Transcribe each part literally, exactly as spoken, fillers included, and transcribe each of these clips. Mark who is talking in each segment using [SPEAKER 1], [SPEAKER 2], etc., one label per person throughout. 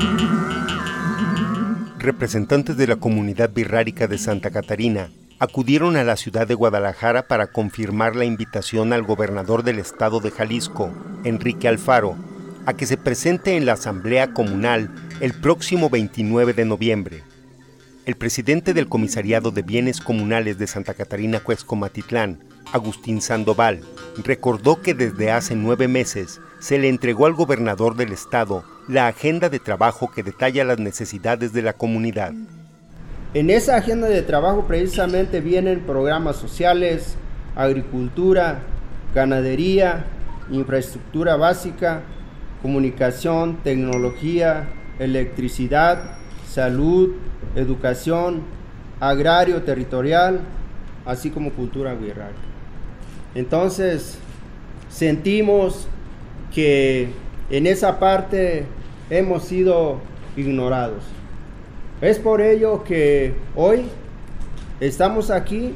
[SPEAKER 1] Representantes de la comunidad birrárica de Santa Catarina acudieron a la ciudad de Guadalajara para confirmar la invitación al gobernador del estado de Jalisco, Enrique Alfaro, a que se presente en la Asamblea Comunal el próximo veintinueve de noviembre. El presidente del Comisariado de Bienes Comunales de Santa Catarina Cuexcomatitlán, Agustín Sandoval, recordó que desde hace nueve meses se le entregó al gobernador del estado la agenda de trabajo que detalla las necesidades de la comunidad.
[SPEAKER 2] En esa agenda de trabajo precisamente vienen programas sociales, agricultura, ganadería, infraestructura básica, comunicación, tecnología, electricidad, salud, educación, agrario territorial, así como cultura birrárica. Entonces, sentimos que en esa parte hemos sido ignorados. Es por ello que hoy estamos aquí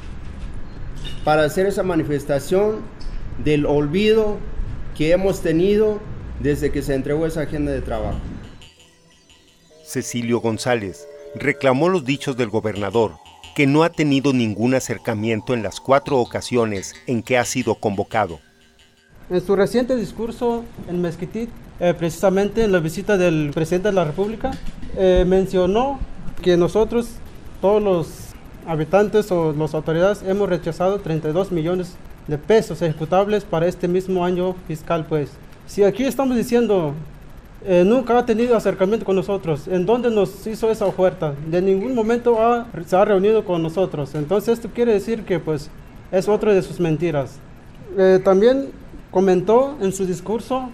[SPEAKER 2] para hacer esa manifestación del olvido que hemos tenido desde que se entregó esa agenda de trabajo.
[SPEAKER 1] Cecilio González reclamó los dichos del gobernador, que no ha tenido ningún acercamiento en las cuatro ocasiones en que ha sido convocado.
[SPEAKER 3] En su reciente discurso en Mezquitic, eh, precisamente en la visita del presidente de la República, eh, mencionó que nosotros, todos los habitantes o las autoridades, hemos rechazado treinta y dos millones de pesos ejecutables para este mismo año fiscal. Pues, si aquí estamos diciendo eh, nunca ha tenido acercamiento con nosotros, ¿en dónde nos hizo esa oferta? De ningún momento ha, se ha reunido con nosotros. Entonces esto quiere decir que pues es otra de sus mentiras. Eh, también comentó en su discurso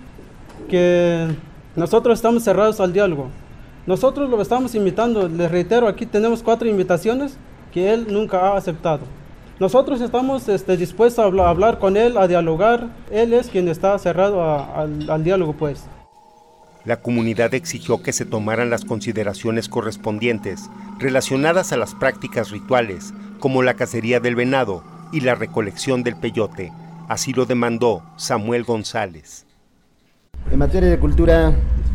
[SPEAKER 3] que nosotros estamos cerrados al diálogo. Nosotros lo estamos invitando, les reitero, aquí tenemos cuatro invitaciones que él nunca ha aceptado. Nosotros estamos este, dispuestos a hablar, a hablar con él, a dialogar. Él es quien está cerrado a, a, al diálogo, pues.
[SPEAKER 1] La comunidad exigió que se tomaran las consideraciones correspondientes relacionadas a las prácticas rituales, como la cacería del venado y la recolección del peyote. Así lo demandó Samuel González.
[SPEAKER 4] En materia de cultura,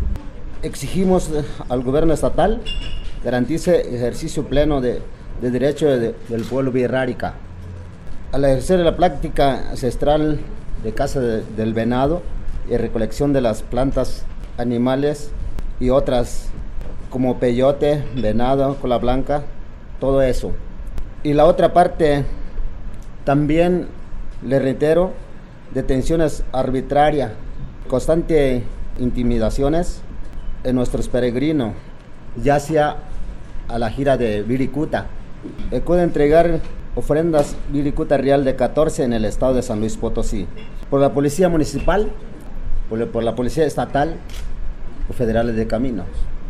[SPEAKER 4] exigimos al gobierno estatal garantice ejercicio pleno de, de derecho de, del pueblo birrárica. Al ejercer la práctica ancestral de caza de, del venado y recolección de las plantas, animales y otras como peyote, venado, cola blanca, todo eso. Y la otra parte, también le reitero, detenciones arbitrarias, constantes intimidaciones en nuestros peregrinos, ya sea a la gira de Viricuta. Puede entregar ofrendas Viricuta Real de catorce en el estado de San Luis Potosí, por la policía municipal, por, por la policía estatal o federales de caminos.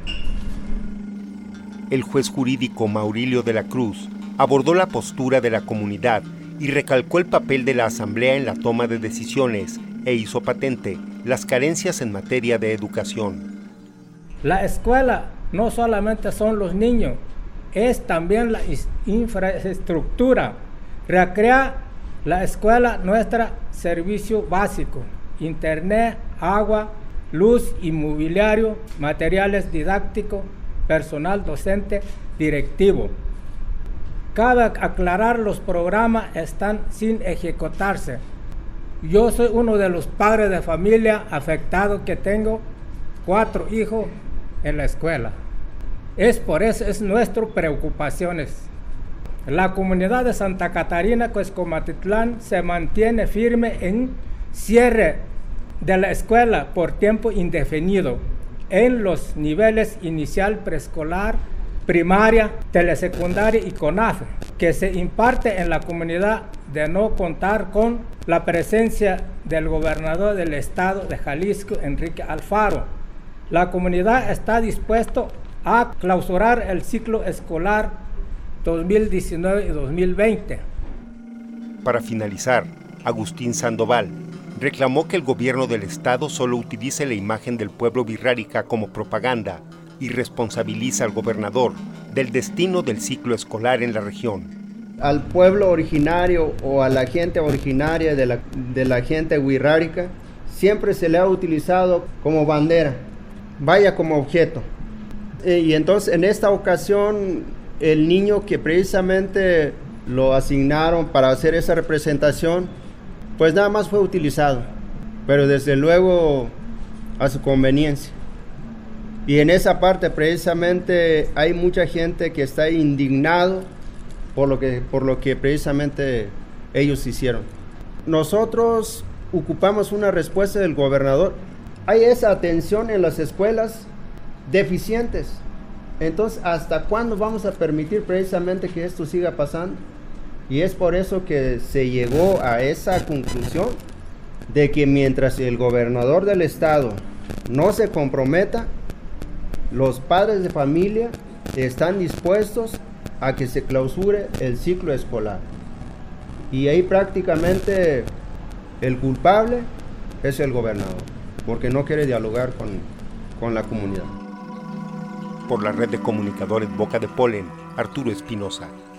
[SPEAKER 1] El juez jurídico Maurilio de la Cruz abordó la postura de la comunidad y recalcó el papel de la asamblea en la toma de decisiones e hizo patente las carencias en materia de educación.
[SPEAKER 5] La escuela no solamente son los niños, es también la infraestructura. Recrea la escuela nuestra servicio básico, internet, agua, luz, inmobiliario, materiales didácticos, personal docente, directivo. Cabe aclarar, los programas están sin ejecutarse. Yo soy uno de los padres de familia afectados que tengo cuatro hijos en la escuela. Es por eso, es nuestras preocupaciones. La comunidad de Santa Catarina Cuexcomatitlán se mantiene firme en cierre de la escuela por tiempo indefinido en los niveles inicial, preescolar, primaria, telesecundaria y CONAFE, que se imparte en la comunidad de no contar con la presencia del gobernador del estado de Jalisco, Enrique Alfaro. La comunidad está dispuesta a clausurar el ciclo escolar dos mil diecinueve y dos mil veinte.
[SPEAKER 1] Para finalizar, Agustín Sandoval reclamó que el gobierno del estado solo utilice la imagen del pueblo birrárica como propaganda y responsabiliza al gobernador del destino del ciclo escolar en la región.
[SPEAKER 2] Al pueblo originario o a la gente originaria de la, de la gente birrárica siempre se le ha utilizado como bandera. vaya como objeto. Y entonces en esta ocasión el niño que precisamente lo asignaron para hacer esa representación, pues nada más fue utilizado, pero desde luego a su conveniencia. Y en esa parte precisamente hay mucha gente que está indignado por lo que, por lo que precisamente ellos hicieron. Nosotros ocupamos una respuesta del gobernador. Hay esa atención en las escuelas deficientes. Entonces, ¿hasta cuándo vamos a permitir precisamente que esto siga pasando? Y es por eso que se llegó a esa conclusión de que mientras el gobernador del estado no se comprometa, los padres de familia están dispuestos a que se clausure el ciclo escolar. Y ahí prácticamente el culpable es el gobernador, porque no quiere dialogar con, con la comunidad.
[SPEAKER 1] Por la red de comunicadores Boca de Polen, Arturo Espinosa.